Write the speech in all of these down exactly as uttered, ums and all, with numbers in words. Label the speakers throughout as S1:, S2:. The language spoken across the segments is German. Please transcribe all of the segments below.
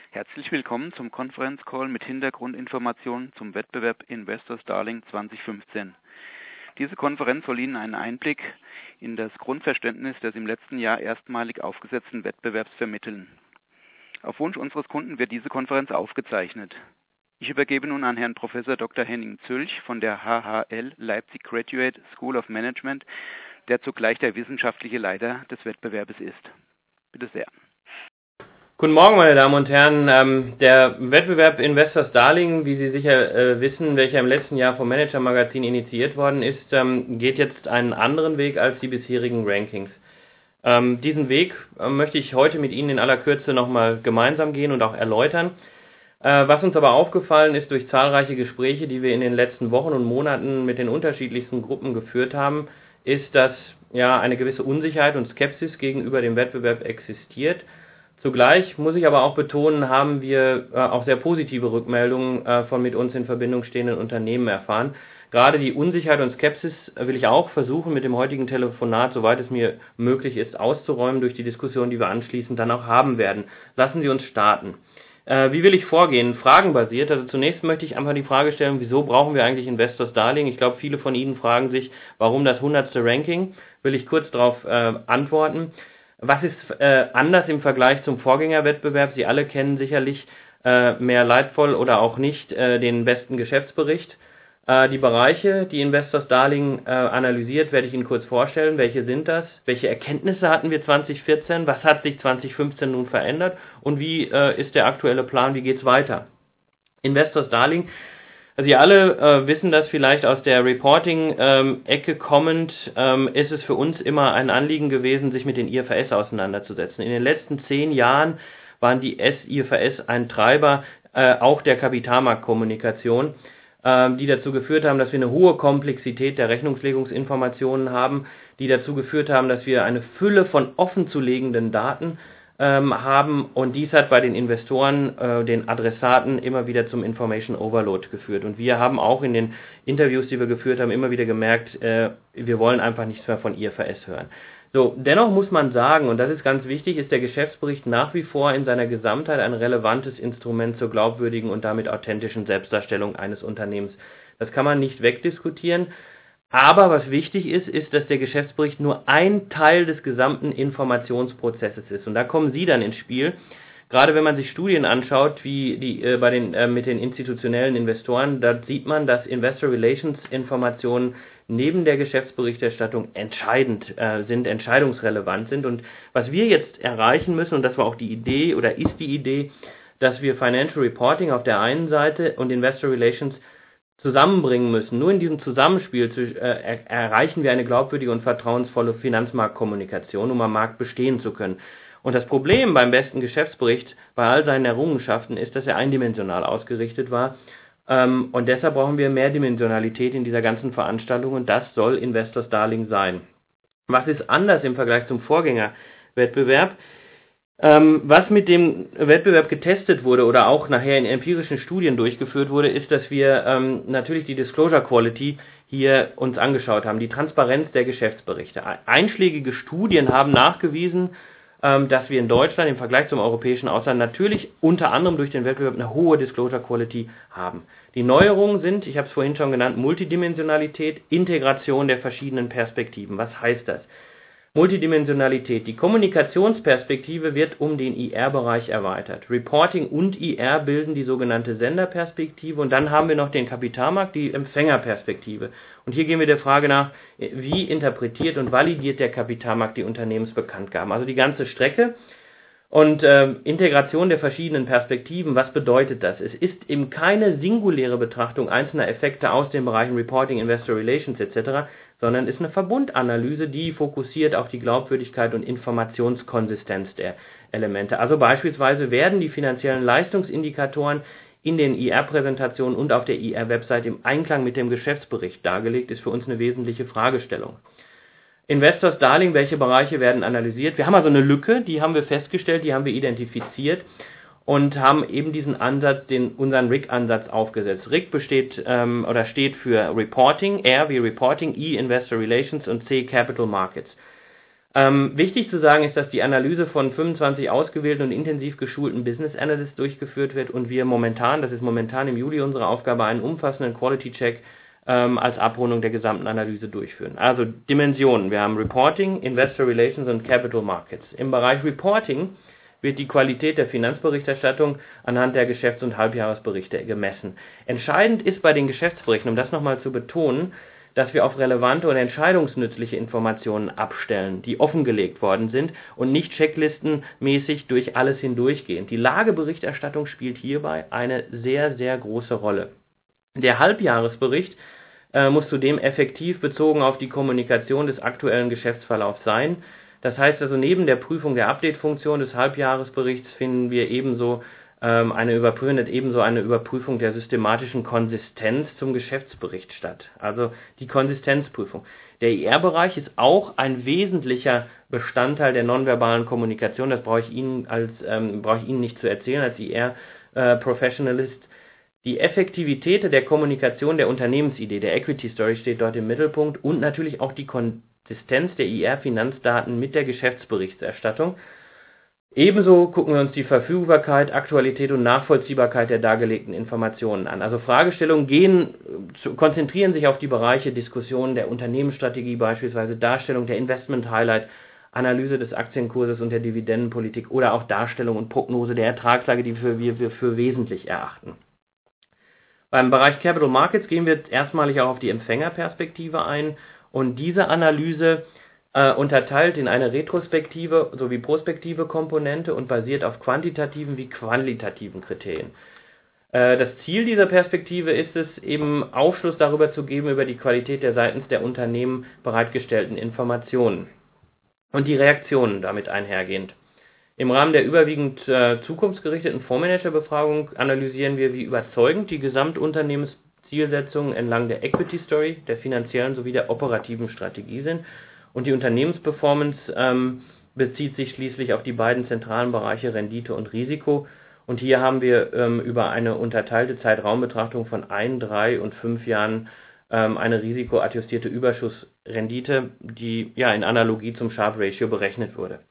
S1: Herzlich willkommen zum Conference Call mit Hintergrundinformationen zum Wettbewerb Investors Darling zwanzig fünfzehn. Diese Konferenz soll Ihnen einen Einblick in das Grundverständnis des im letzten Jahr erstmalig aufgesetzten Wettbewerbs vermitteln. Auf Wunsch unseres Kunden wird diese Konferenz aufgezeichnet. Ich übergebe nun an Herrn Professor Doktor Henning Zülch von der H H L Leipzig Graduate School of Management, der zugleich der wissenschaftliche Leiter des Wettbewerbes ist. Bitte sehr.
S2: Guten Morgen, meine Damen und Herren. Ähm, der Wettbewerb Investors Darling, wie Sie sicher äh, wissen, welcher im letzten Jahr vom Manager Magazin initiiert worden ist, ähm, geht jetzt einen anderen Weg als die bisherigen Rankings. Ähm, diesen Weg äh, möchte ich heute mit Ihnen in aller Kürze nochmal gemeinsam gehen und auch erläutern. Äh, was uns aber aufgefallen ist durch zahlreiche Gespräche, die wir in den letzten Wochen und Monaten mit den unterschiedlichsten Gruppen geführt haben, ist, dass ja eine gewisse Unsicherheit und Skepsis gegenüber dem Wettbewerb existiert. Zugleich muss ich aber auch betonen, haben wir äh, auch sehr positive Rückmeldungen äh, von mit uns in Verbindung stehenden Unternehmen erfahren. Gerade die Unsicherheit und Skepsis will ich auch versuchen, mit dem heutigen Telefonat, soweit es mir möglich ist, auszuräumen durch die Diskussion, die wir anschließend dann auch haben werden. Lassen Sie uns starten. Äh, wie will ich vorgehen? Fragenbasiert. Also zunächst möchte ich einfach die Frage stellen, wieso brauchen wir eigentlich Investors Darling? Ich glaube, viele von Ihnen fragen sich, warum das hundertste Ranking? Will ich kurz darauf äh, antworten. Was ist äh, anders im Vergleich zum Vorgängerwettbewerb? Sie alle kennen sicherlich äh, mehr leidvoll oder auch nicht äh, den besten Geschäftsbericht. Äh, die Bereiche, die Investors Darling äh, analysiert, werde ich Ihnen kurz vorstellen. Welche sind das? Welche Erkenntnisse hatten wir zwanzig vierzehn? Was hat sich zwanzig fünfzehn nun verändert? Und wie äh, ist der aktuelle Plan? Wie geht's weiter? Investors Darling. Also Sie alle äh, wissen das vielleicht aus der Reporting-Ecke ähm, kommend, ähm, ist es für uns immer ein Anliegen gewesen, sich mit den I F R S auseinanderzusetzen. In den letzten zehn Jahren waren die I F R S ein Treiber äh, auch der Kapitalmarktkommunikation, äh, die dazu geführt haben, dass wir eine hohe Komplexität der Rechnungslegungsinformationen haben, die dazu geführt haben, dass wir eine Fülle von offenzulegenden Daten haben, und dies hat bei den Investoren, äh, den Adressaten, immer wieder zum Information Overload geführt. Und wir haben auch in den Interviews, die wir geführt haben, immer wieder gemerkt, äh, wir wollen einfach nichts mehr von I F R S hören. So, dennoch muss man sagen, und das ist ganz wichtig, ist der Geschäftsbericht nach wie vor in seiner Gesamtheit ein relevantes Instrument zur glaubwürdigen und damit authentischen Selbstdarstellung eines Unternehmens. Das kann man nicht wegdiskutieren. Aber was wichtig ist, ist, dass der Geschäftsbericht nur ein Teil des gesamten Informationsprozesses ist. Und da kommen Sie dann ins Spiel. Gerade wenn man sich Studien anschaut, wie die äh, bei den äh, mit den institutionellen Investoren, da sieht man, dass Investor Relations Informationen neben der Geschäftsberichterstattung entscheidend äh, sind, entscheidungsrelevant sind. Und was wir jetzt erreichen müssen, und das war auch die Idee oder ist die Idee, dass wir Financial Reporting auf der einen Seite und Investor Relations zusammenbringen müssen. Nur in diesem Zusammenspiel zu, äh, er, erreichen wir eine glaubwürdige und vertrauensvolle Finanzmarktkommunikation, um am Markt bestehen zu können. Und das Problem beim besten Geschäftsbericht bei all seinen Errungenschaften ist, dass er eindimensional ausgerichtet war. Ähm, und deshalb brauchen wir mehr Dimensionalität in dieser ganzen Veranstaltung, und das soll Investors Darling sein. Was ist anders im Vergleich zum Vorgängerwettbewerb? Ähm, was mit dem Wettbewerb getestet wurde oder auch nachher in empirischen Studien durchgeführt wurde, ist, dass wir ähm, natürlich die Disclosure Quality hier uns angeschaut haben, die Transparenz der Geschäftsberichte. Einschlägige Studien haben nachgewiesen, ähm, dass wir in Deutschland im Vergleich zum europäischen Ausland natürlich unter anderem durch den Wettbewerb eine hohe Disclosure Quality haben. Die Neuerungen sind, ich habe es vorhin schon genannt, Multidimensionalität, Integration der verschiedenen Perspektiven. Was heißt das? Multidimensionalität. Die Kommunikationsperspektive wird um den I R-Bereich erweitert. Reporting und I R bilden die sogenannte Senderperspektive, und dann haben wir noch den Kapitalmarkt, die Empfängerperspektive. Und hier gehen wir der Frage nach, wie interpretiert und validiert der Kapitalmarkt die Unternehmensbekanntgaben. Also die ganze Strecke. Und äh, Integration der verschiedenen Perspektiven, was bedeutet das? Es ist eben keine singuläre Betrachtung einzelner Effekte aus den Bereichen Reporting, Investor Relations et cetera, sondern ist eine Verbundanalyse, die fokussiert auf die Glaubwürdigkeit und Informationskonsistenz der Elemente. Also beispielsweise werden die finanziellen Leistungsindikatoren in den I R-Präsentationen und auf der I R-Website im Einklang mit dem Geschäftsbericht dargelegt, ist für uns eine wesentliche Fragestellung. Investors Darling, welche Bereiche werden analysiert? Wir haben also eine Lücke, die haben wir festgestellt, die haben wir identifiziert und haben eben diesen Ansatz, den unseren R I C-Ansatz aufgesetzt. R I C besteht ähm, oder steht für Reporting, R wie Reporting, I Investor Relations und C Capital Markets. Ähm, wichtig zu sagen ist, dass die Analyse von fünfundzwanzig ausgewählten und intensiv geschulten Business Analysts durchgeführt wird und wir momentan, das ist momentan im Juli unsere Aufgabe, einen umfassenden Quality Check ähm, als Abrundung der gesamten Analyse durchführen. Also Dimensionen, wir haben Reporting, Investor Relations und Capital Markets. Im Bereich Reporting wird die Qualität der Finanzberichterstattung anhand der Geschäfts- und Halbjahresberichte gemessen. Entscheidend ist bei den Geschäftsberichten, um das nochmal zu betonen, dass wir auf relevante und entscheidungsnützliche Informationen abstellen, die offengelegt worden sind und nicht checklistenmäßig durch alles hindurchgehen. Die Lageberichterstattung spielt hierbei eine sehr, sehr große Rolle. Der Halbjahresbericht äh, muss zudem effektiv bezogen auf die Kommunikation des aktuellen Geschäftsverlaufs sein. Das heißt also, neben der Prüfung der Update-Funktion des Halbjahresberichts finden wir ebenso ähm, eine Überprüfung, ebenso eine Überprüfung der systematischen Konsistenz zum Geschäftsbericht statt. Also die Konsistenzprüfung. Der I R-Bereich ist auch ein wesentlicher Bestandteil der nonverbalen Kommunikation. Das brauche ich Ihnen als ähm, brauche ich Ihnen nicht zu erzählen als I R-Professionalist. Die Effektivität der Kommunikation der Unternehmensidee, der Equity Story steht dort im Mittelpunkt und natürlich auch die Konsistenz der I R-Finanzdaten mit der Geschäftsberichterstattung. Ebenso gucken wir uns die Verfügbarkeit, Aktualität und Nachvollziehbarkeit der dargelegten Informationen an. Also Fragestellungen gehen, konzentrieren sich auf die Bereiche Diskussionen der Unternehmensstrategie, beispielsweise Darstellung der Investment-Highlight, Analyse des Aktienkurses und der Dividendenpolitik oder auch Darstellung und Prognose der Ertragslage, die wir für, für wesentlich erachten. Beim Bereich Capital Markets gehen wir jetzt erstmalig auch auf die Empfängerperspektive ein und diese Analyse äh, unterteilt in eine retrospektive sowie prospektive Komponente und basiert auf quantitativen wie qualitativen Kriterien. Äh, das Ziel dieser Perspektive ist es, eben Aufschluss darüber zu geben, über die Qualität der seitens der Unternehmen bereitgestellten Informationen und die Reaktionen damit einhergehend. Im Rahmen der überwiegend äh, zukunftsgerichteten Fondsmanagerbefragung analysieren wir, wie überzeugend die Gesamtunternehmenszielsetzungen entlang der Equity Story, der finanziellen sowie der operativen Strategie sind. Und die Unternehmensperformance ähm, bezieht sich schließlich auf die beiden zentralen Bereiche Rendite und Risiko. Und hier haben wir ähm, über eine unterteilte Zeitraumbetrachtung von ein, drei und fünf Jahren ähm, eine risikoadjustierte Überschussrendite, die ja in Analogie zum Sharpe Ratio berechnet wurde.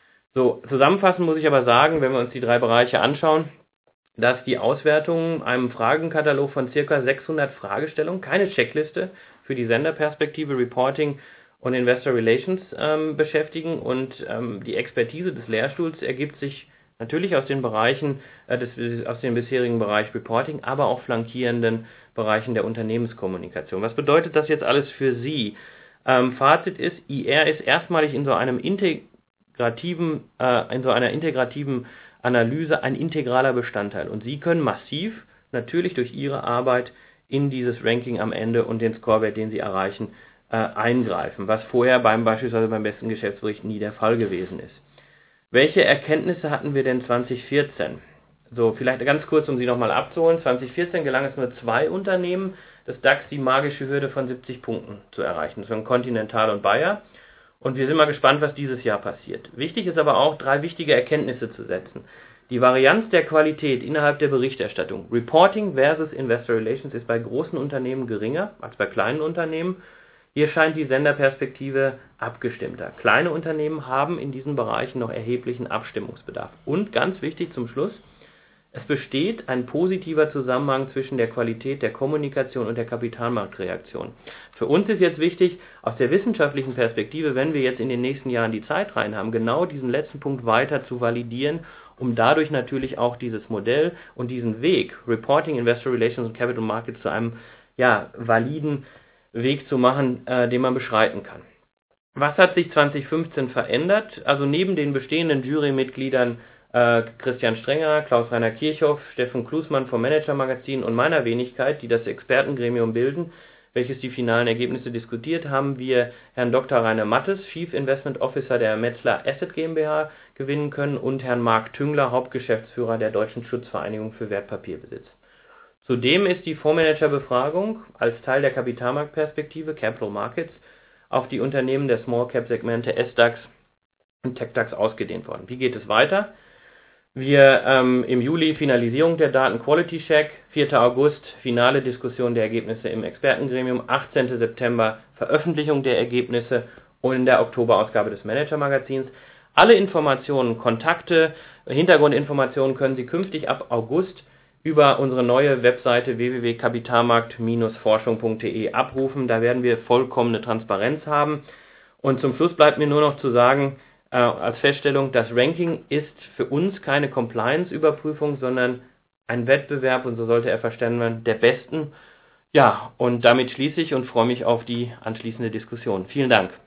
S2: So, zusammenfassend muss ich aber sagen, wenn wir uns die drei Bereiche anschauen, dass die Auswertungen einem Fragenkatalog von ca. sechshundert Fragestellungen, keine Checkliste, für die Senderperspektive, Reporting und Investor Relations ähm, beschäftigen und ähm, die Expertise des Lehrstuhls ergibt sich natürlich aus den Bereichen, äh, des, aus dem bisherigen Bereich Reporting, aber auch flankierenden Bereichen der Unternehmenskommunikation. Was bedeutet das jetzt alles für Sie? Ähm, Fazit ist, I R ist erstmalig in so einem integrativen, äh, in so einer integrativen Analyse ein integraler Bestandteil und Sie können massiv natürlich durch Ihre Arbeit in dieses Ranking am Ende und den Scorewert, den Sie erreichen, äh, eingreifen, was vorher beim beispielsweise beim besten Geschäftsbericht nie der Fall gewesen ist. Welche Erkenntnisse hatten wir denn zwanzig vierzehn? So, vielleicht ganz kurz, um Sie nochmal abzuholen. zwanzig vierzehn gelang es nur zwei Unternehmen, des DAX die magische Hürde von siebzig Punkten zu erreichen. Das waren Continental und Bayer. Und wir sind mal gespannt, was dieses Jahr passiert. Wichtig ist aber auch, drei wichtige Erkenntnisse zu setzen. Die Varianz der Qualität innerhalb der Berichterstattung, Reporting versus Investor Relations, ist bei großen Unternehmen geringer als bei kleinen Unternehmen. Hier scheint die Senderperspektive abgestimmter. Kleine Unternehmen haben in diesen Bereichen noch erheblichen Abstimmungsbedarf. Und ganz wichtig zum Schluss, es besteht ein positiver Zusammenhang zwischen der Qualität der Kommunikation und der Kapitalmarktreaktion. Für uns ist jetzt wichtig, aus der wissenschaftlichen Perspektive, wenn wir jetzt in den nächsten Jahren die Zeit rein haben, genau diesen letzten Punkt weiter zu validieren, um dadurch natürlich auch dieses Modell und diesen Weg, Reporting, Investor Relations und Capital Markets, zu einem ja, validen Weg zu machen, äh, den man beschreiten kann. Was hat sich zwanzig fünfzehn verändert? Also neben den bestehenden Jurymitgliedern äh, Christian Strenger, Klaus-Rainer Kirchhoff, Steffen Klusmann vom Manager-Magazin und meiner Wenigkeit, die das Expertengremium bilden, welches die finalen Ergebnisse diskutiert, haben wir Herrn Doktor Rainer Mattes, Chief Investment Officer der Metzler Asset GmbH, gewinnen können und Herrn Marc Tüngler, Hauptgeschäftsführer der Deutschen Schutzvereinigung für Wertpapierbesitz. Zudem ist die Fondsmanager-Befragung als Teil der Kapitalmarktperspektive Capital Markets auf die Unternehmen der Small-Cap-Segmente S DAX und TecDAX ausgedehnt worden. Wie geht es weiter? Wir ähm, im Juli Finalisierung der Daten Quality Check, vierter August finale Diskussion der Ergebnisse im Expertengremium, achtzehnter September Veröffentlichung der Ergebnisse und in der Oktoberausgabe des Manager-Magazins. Alle Informationen, Kontakte, Hintergrundinformationen können Sie künftig ab August über unsere neue Webseite w w w punkt kapitalmarkt forschung punkt d e abrufen. Da werden wir vollkommene Transparenz haben. Und zum Schluss bleibt mir nur noch zu sagen, äh, als Feststellung, das Ranking ist für uns keine Compliance-Überprüfung, sondern ein Wettbewerb, und so sollte er verstanden werden, der Besten. Ja, und damit schließe ich und freue mich auf die anschließende Diskussion. Vielen Dank.